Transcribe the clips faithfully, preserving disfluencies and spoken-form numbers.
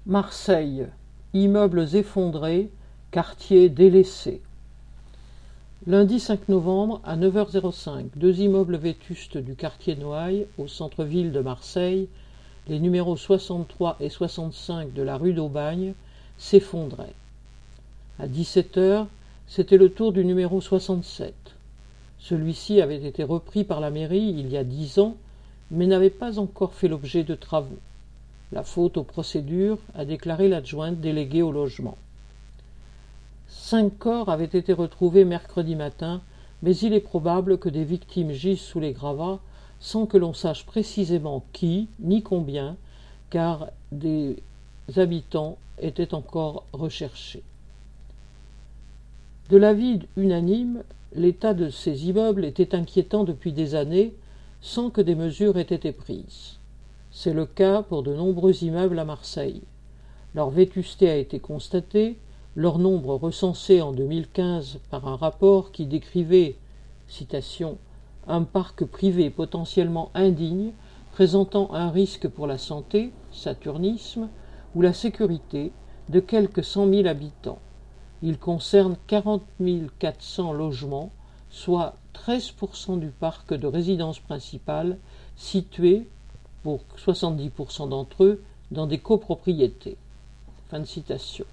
Marseille, immeubles effondrés, quartier délaissé. Lundi cinq novembre à neuf heures cinq, deux immeubles vétustes du quartier Noailles, au centre-ville de Marseille, les numéros soixante-trois et soixante-cinq de la rue d'Aubagne, s'effondraient. À dix-sept heures, c'était le tour du numéro soixante-sept. Celui-ci avait été repris par la mairie il y a dix ans, mais n'avait pas encore fait l'objet de travaux. La faute aux procédures, a déclaré l'adjointe déléguée au logement. Cinq corps avaient été retrouvés mercredi matin, mais il est probable que des victimes gisent sous les gravats sans que l'on sache précisément qui ni combien, car des habitants étaient encore recherchés. De l'avis unanime, l'état de ces immeubles était inquiétant depuis des années, sans que des mesures aient été prises. C'est le cas pour de nombreux immeubles à Marseille. Leur vétusté a été constatée, leur nombre recensé en deux mille quinze par un rapport qui décrivait, citation, « un parc privé potentiellement indigne, présentant un risque pour la santé, saturnisme, ou la sécurité de quelques cent mille habitants. Il concerne quarante mille quatre cents logements, soit treize pour cent du parc de résidences principales, situés, pour soixante-dix pour cent d'entre eux, dans des copropriétés. » Fin de citation.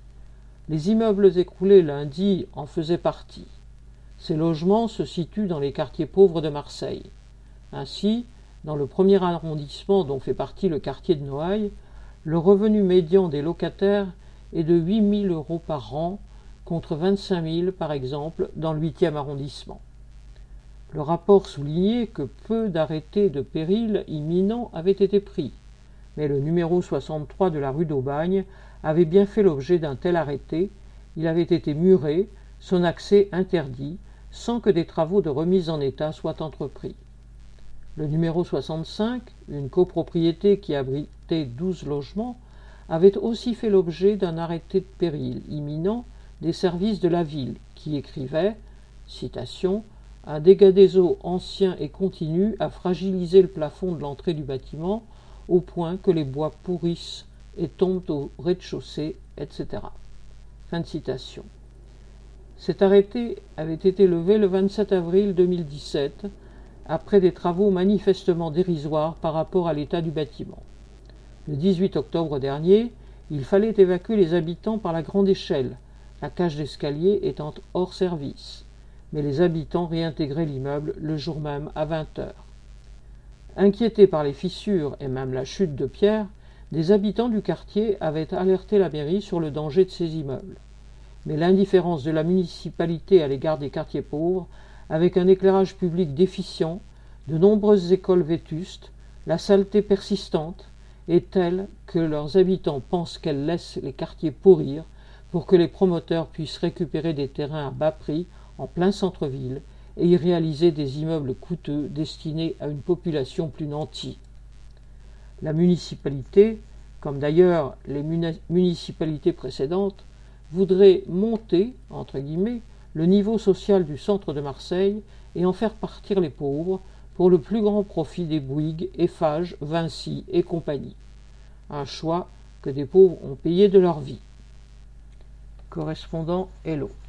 Les immeubles écroulés lundi en faisaient partie. Ces logements se situent dans les quartiers pauvres de Marseille. Ainsi, dans le premier arrondissement dont fait partie le quartier de Noailles, le revenu médian des locataires est de huit mille euros par an, contre vingt-cinq mille par exemple dans le huitième arrondissement. Le rapport soulignait que peu d'arrêtés de péril imminent avaient été pris, mais le numéro soixante-trois de la rue d'Aubagne avait bien fait l'objet d'un tel arrêté, il avait été muré, son accès interdit, sans que des travaux de remise en état soient entrepris. Le numéro soixante-cinq, une copropriété qui abritait douze logements, avait aussi fait l'objet d'un arrêté de péril imminent des services de la ville, qui écrivait, citation, « Un dégât des eaux ancien et continu a fragilisé le plafond de l'entrée du bâtiment au point que les bois pourrissent et tombent au rez-de-chaussée, et cetera » Fin de citation. Cet arrêté avait été levé le vingt-sept avril deux mille dix-sept, après des travaux manifestement dérisoires par rapport à l'état du bâtiment. Le dix-huit octobre dernier, il fallait évacuer les habitants par la grande échelle, la cage d'escalier étant hors service, mais les habitants réintégraient l'immeuble le jour même à vingt heures. Inquiétés par les fissures et même la chute de pierres, des habitants du quartier avaient alerté la mairie sur le danger de ces immeubles. Mais l'indifférence de la municipalité à l'égard des quartiers pauvres, avec un éclairage public déficient, de nombreuses écoles vétustes, la saleté persistante, est telle que leurs habitants pensent qu'elle laisse les quartiers pourrir pour que les promoteurs puissent récupérer des terrains à bas prix en plein centre-ville et y réaliser des immeubles coûteux destinés à une population plus nantie. La municipalité, comme d'ailleurs les municipalités précédentes, voudrait monter, entre guillemets, le niveau social du centre de Marseille et en faire partir les pauvres pour le plus grand profit des Bouygues, Eiffage, Vinci et compagnie. Un choix que des pauvres ont payé de leur vie. Correspondant Hello.